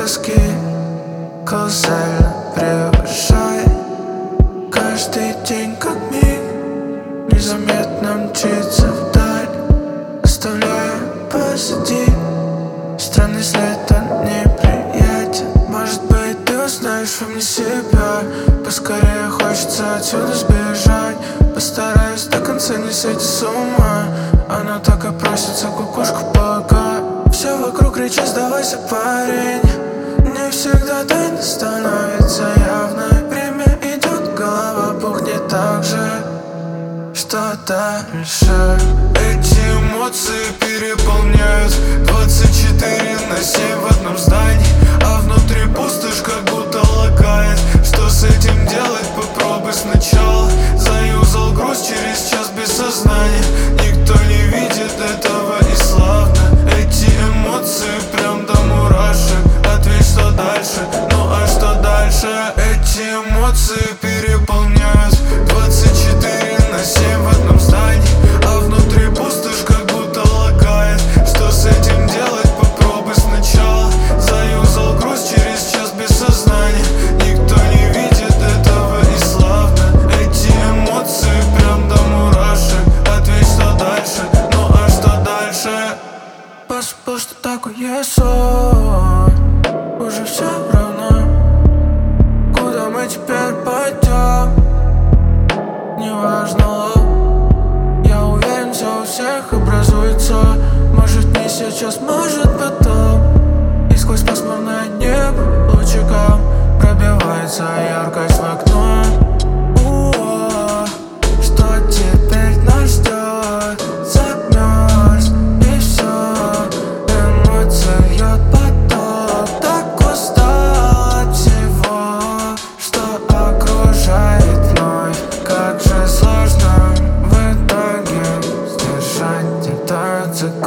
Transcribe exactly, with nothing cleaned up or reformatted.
тоски колоссально превышает каждый день, как миг незаметно мчится вдаль, оставляя позади странный след, он неприятен. Может быть, ты узнаешь во мне себя. Поскорее хочется отсюда сбежать. Постараюсь до конца не сойти с ума. Она так и просится кукушку пока. Все вокруг кричит: сдавайся, парень. Не всегда тайна становится явной. Время идет, голова пухнет так же. Что дальше? Эти эмоции переполняют двадцать четыре на семь в одном здании, а внутри пустошь как будто лагает. Что с этим делать? Попробуй сначала. Заюзал груз, через час без сознания. Никто не видит этого и славно. Эти эмоции прям до мурашек. Ответь, что дальше? Ну а что дальше? Эти эмоции переполняют двадцать четыре на семь в одном здании, а внутри пустошь как будто лагает. Что с этим делать? Попробуй сначала. Заюзал груз, через час без сознания. Никто не видит этого и славно. Эти эмоции прям до мурашек. Ответь, что дальше? Ну а что дальше? Позабыл, что такое сон. Уже все равно, куда мы теперь пойдем. Неважно, лов. Я уверен, все у всех образуется. Может не сейчас, может потом. И сквозь пасмурное небо лучиком пробивается яркость в окно. У-о, что теперь нас ждет? Замерз и все. Эмоции льет поток. Так устал от всего, что окружает вновь. Как же сложно в итоге сдержать этот